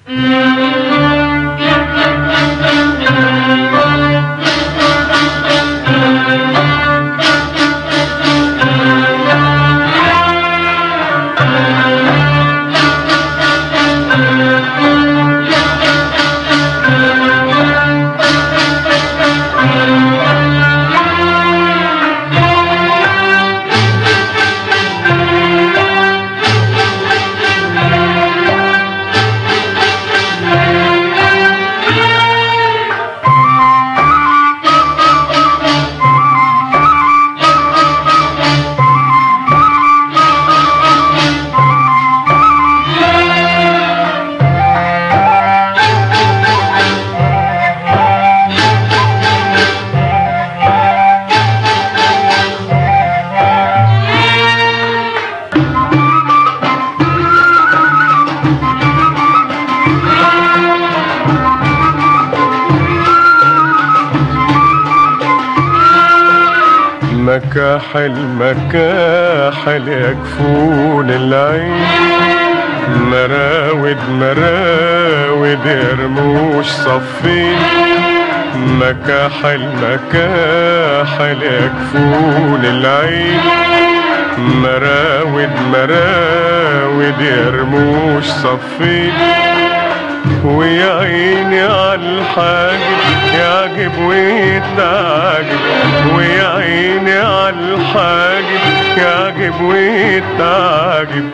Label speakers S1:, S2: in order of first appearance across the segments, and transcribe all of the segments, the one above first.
S1: مكاحل مكاحل يكفون العين، مراود مراود يرموش صفين. مكاحل مكاحل يكفون العين، مراود مراود يرموش صفين. ويا عيني عالحاجب يعجب ويتعجب، ويا عيني عالحاجب يعجب ويتعجب.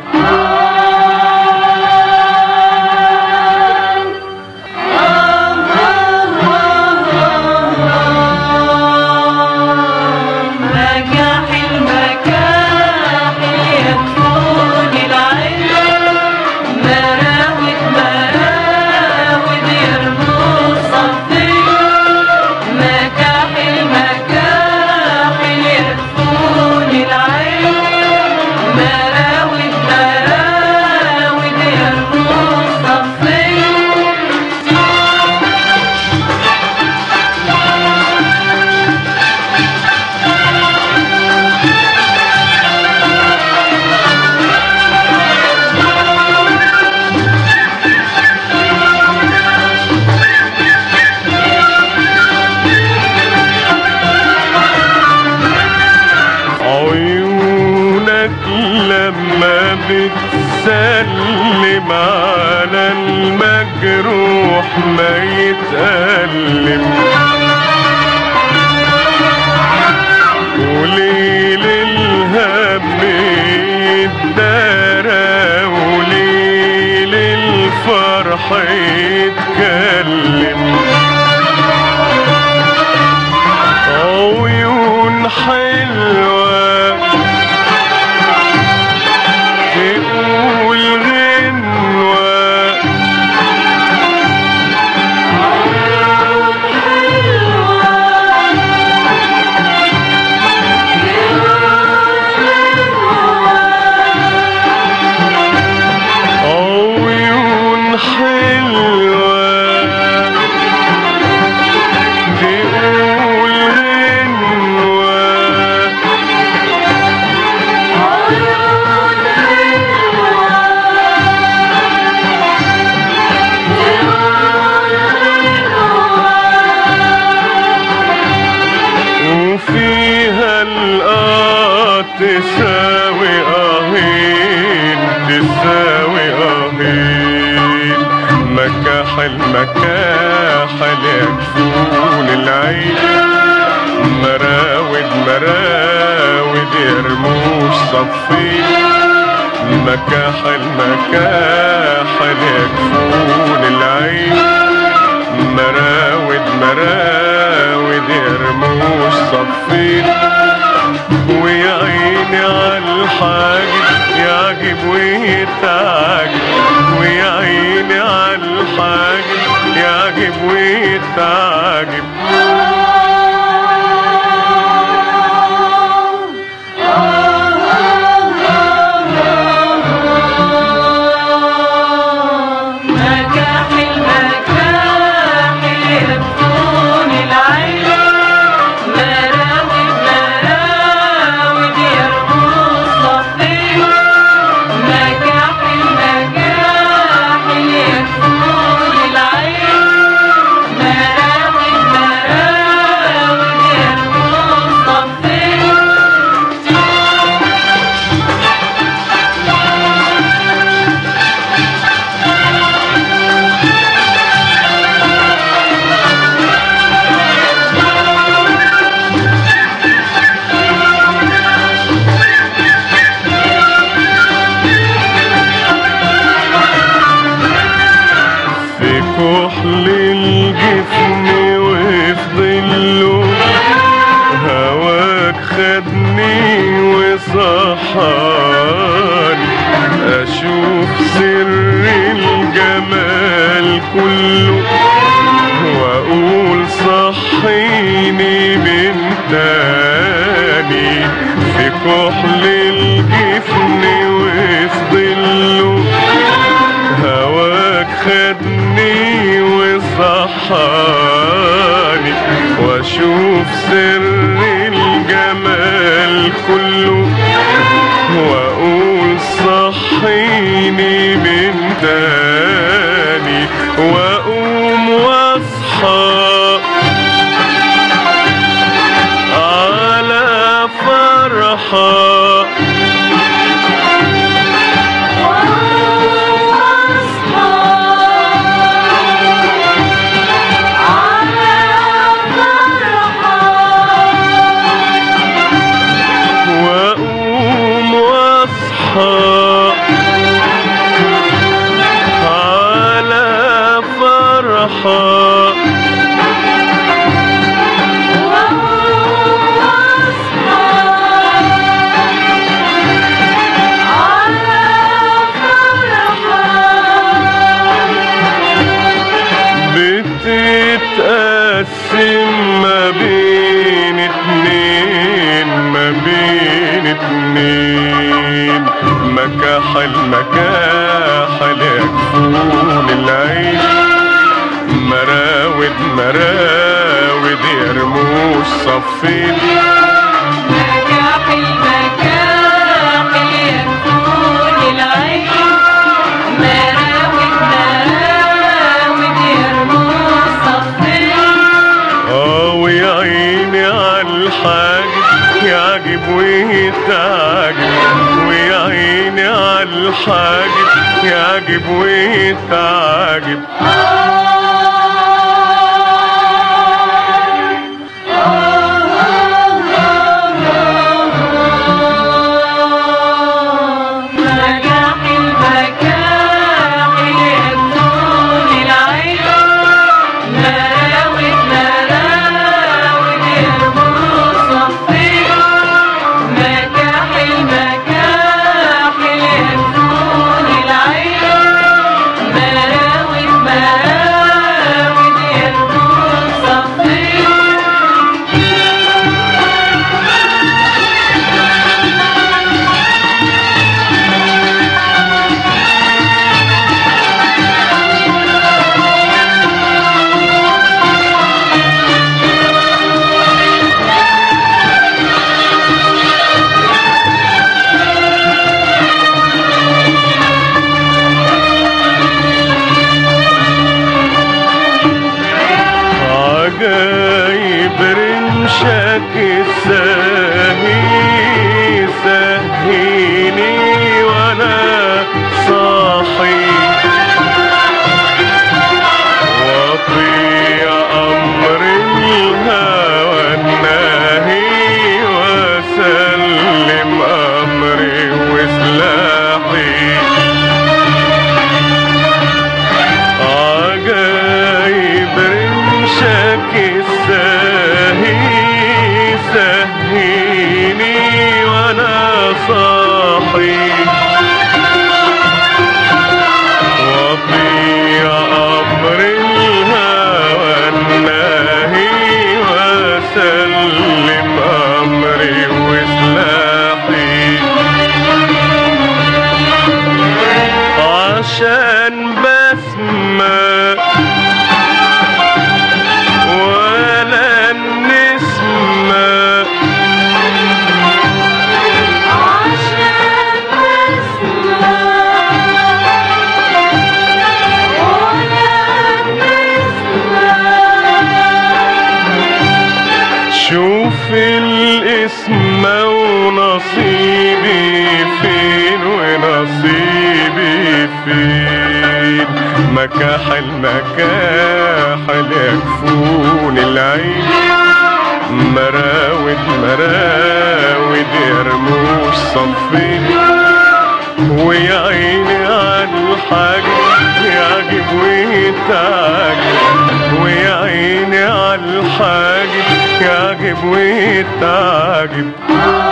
S1: لما بتسلم على المجروح ما يتألم، وليل الهم يتدارى وليل الفرح يتكلم. عيون حلوة تقول غنوة، عيون حلوة تقول وفيها الآه تساوي آهين تساوي آهين. مكاحل مكاحل يكفون العين، مراود مراود يرموش صفين. مكاحل مكاحل يكفون العين، مراود مراود يرموش صفين. ويا عيني عالحاجب يعجب ويتعجب، ويا عيني عالحاجب يعجب ويتعجب.
S2: مكاحل مكاحل يكفون
S1: كحل الجفن وفي ظله هواك خدني وصحاني اشوف سر الجمال كله واقول صحيني من تاني في كحل الجفن وفي ظله هواك خدني وصحاني واشوف سر الجمال كله واقول صحيني من تاني واقوم واصحى على فرحة بتتقسم ما بين اتنين مكاحل يكفون العين مراود يرموش صفين
S2: مكاحل يكفون العين مراود يرموش صفين
S1: ويا عيني عالحاجب يعجب ويتعجب ويا عيني عالحاجب يعجب ويتعجب عجايب رمشك سهيني وانا صاحي واطيع امر الهوى الناهي واسلم امري وسلاحي عجايب رمشك سهيني وانا صاحي واطيع امر الهوى الناهي واسلم امري وسلاحي عشان بسمة ولا النسمة
S2: عشان بسمة ولا النسمة
S1: شوف الاسم ونصيبي فين ونصيبي فين مكاحل يكفون العين مراود يرموش صفين ويا عيني عالحاجب يعجب ويتعجب ويتعجب